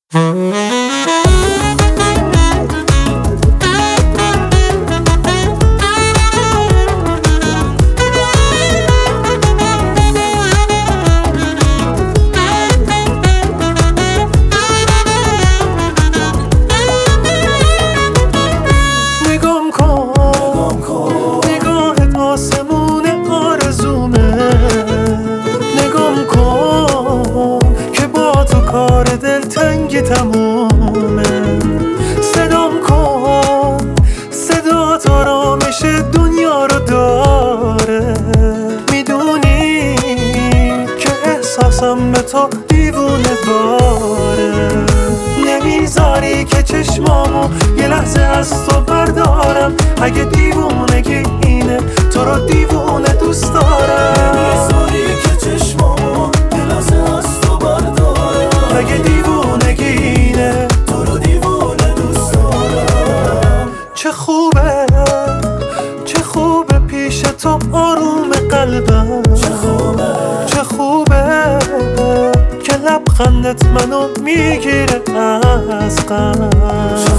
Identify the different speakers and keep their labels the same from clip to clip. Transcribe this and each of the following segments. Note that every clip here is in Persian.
Speaker 1: کار دلتنگی تمومه. صدام کن، صدات آرامش دنیا رو داره. میدونی که احساسم به تو دیوونه داره. نمیذاری که چشمامو یه لحظه از تو بردارم. اگه دیوونگی اینه تو رو دیوونه دوست دارم.
Speaker 2: نمیذاری که چشمامو یه لحظه از تو بردارم.
Speaker 1: اگه دیوونگی اینه
Speaker 2: تو رو دیوونه دوست دارم.
Speaker 1: چه خوبه، چه خوبه پیش تو آروم قلبم. چه خوبه که لبخندت منو میگیره از غم.
Speaker 2: چه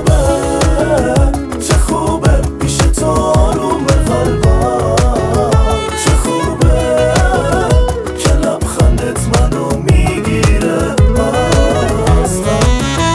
Speaker 2: خوبه پیش تو آروم قلبم. چه خوبه که لبخندت منو میگیره از غم.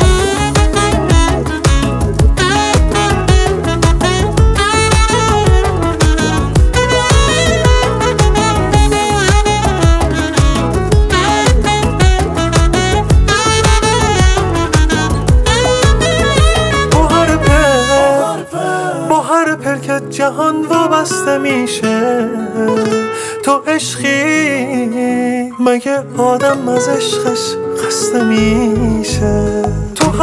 Speaker 1: که جهان وابسته میشه. تو عشقی مگه آدم از عشقش خسته میشه. تو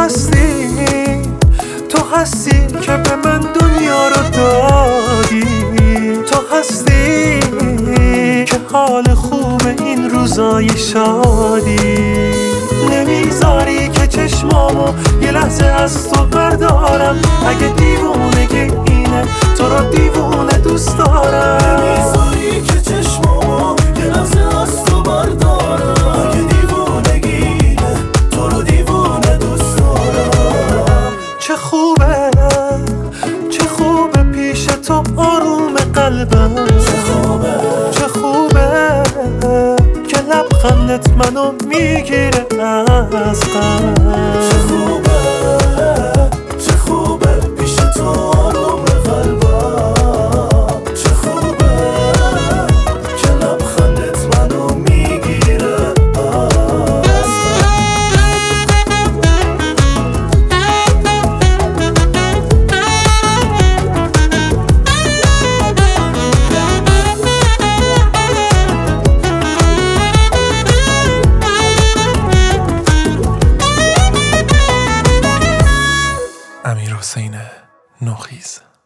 Speaker 1: هستی که به من دنیا رو دادی. تو هستی که حال خوب این روزای شادی. نمیذاری که چشمامو یه لحظه از تو بردارم. اگه دیوونگی اینه تو رو دیوونه دوست دارم.
Speaker 2: نمیذاری که چشمامو یه لحظه از تو بردارم. اگه دیوونگی اینه تو رو دیوونه دوست دارم.
Speaker 1: چه خوبه، چه خوبه پیش تو آروم قلبم. چه خوبه که لبخندت منو میگیره از غم.
Speaker 2: چه خوبه پیش تو آروم قلبم. چه خوبه که لبخندت منو میگیره از غم.
Speaker 1: امیرحسین نوخیز.